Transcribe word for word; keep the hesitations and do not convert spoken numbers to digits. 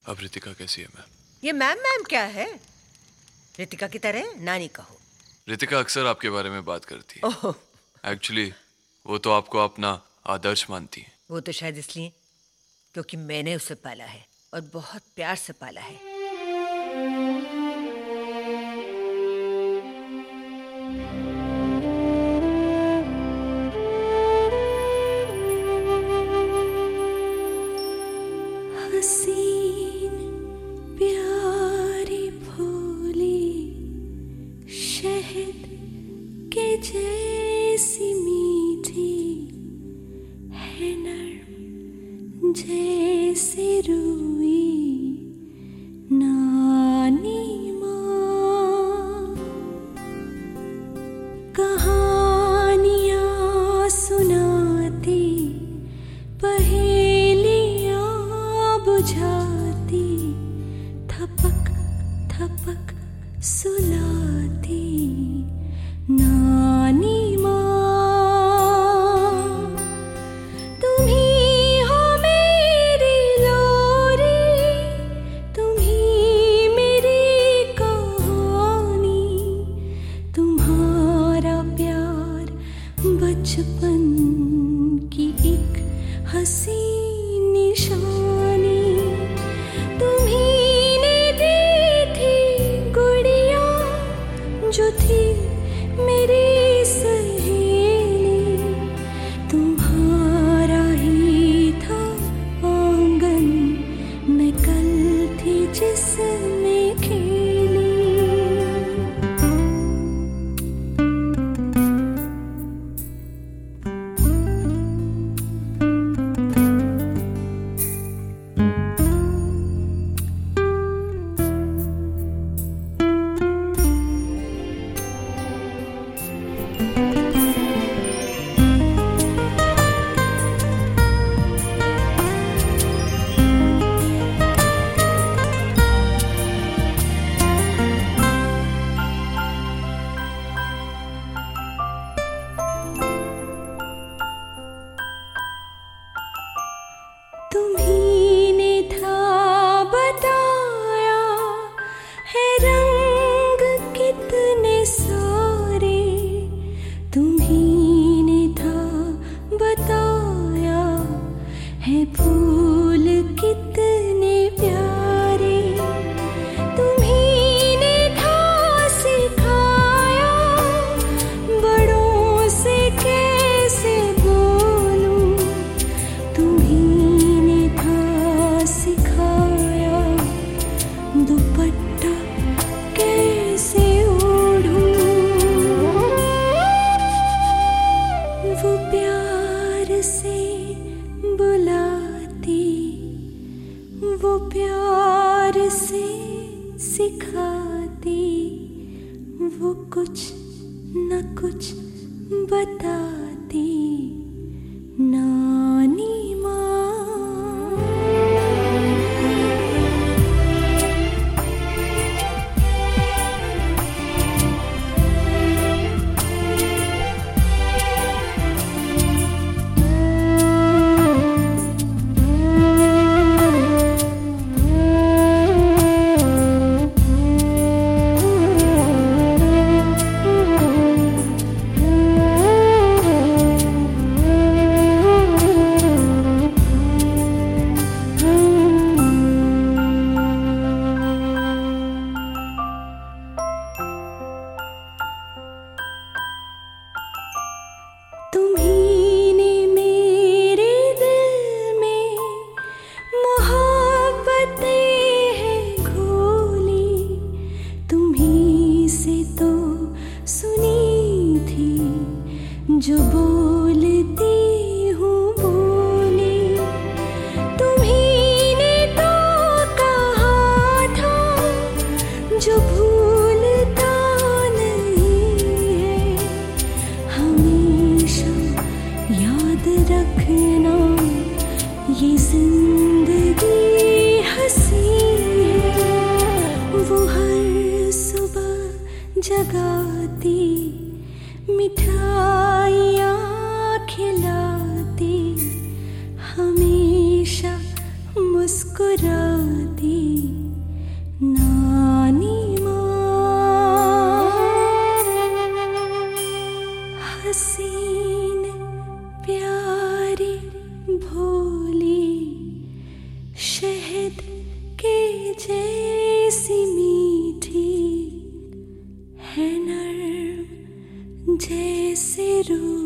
अब रितिका कैसी है मैम? ये मैम मैम क्या है? रितिका की तरह नानी कहो। रितिका अक्सर आपके बारे में बात करती है। ओह, एक्चुअली वो तो आपको अपना आदर्श मानती है। वो तो शायद इसलिए क्योंकि मैंने उसे पाला है और बहुत प्यार से पाला है। हसीन प्यारी भोली शहद के जैसी मीठी है, नर्म जैसे रूई नानी माँ। कहानियाँ सुनाती, पहेलियाँ बुझाती, थपक थपक सुलाती नानी माँ। तुम ही हो मेरी लोरी, तुम ही मेरी कहानी, तुम्हारा प्यार बचपन की एक हंसी निशानी। तुम्ही ने दी थी गुड़िया जो थी मेरी सहेली, तुम्हारा ही था आंगन, मैं कल थी जिसमें खेली। तुम्ही ने था बताया है रंग कितने सारे, तुम्ही ने था बताया है फूल कितने प्यारे। तुम्ही ने था सिखाया बड़ों से कैसे बोलूं, तुम्ही सिखाया दुपट्टा कैसे ओढ़ूं। वो प्यार से बुलाती, वो प्यार से सिखाती, वो कुछ न कुछ बताती नानी माँ। तुम्ही ने मेरे दिल में मोहब्बतें हैं घोली, तुम्ही से तो सुनी थी जो बोलती हूँ बोली। तुम्ही ने तो कहा था जो भूलता नहीं है, हमेशा याद रखना ये जिंदगी हंसी है। वो हर सुबह जगाती मिठाइयाँ हसीन प्यारी भोली शहद के जैसी मीठी है नर्म जैसे रूह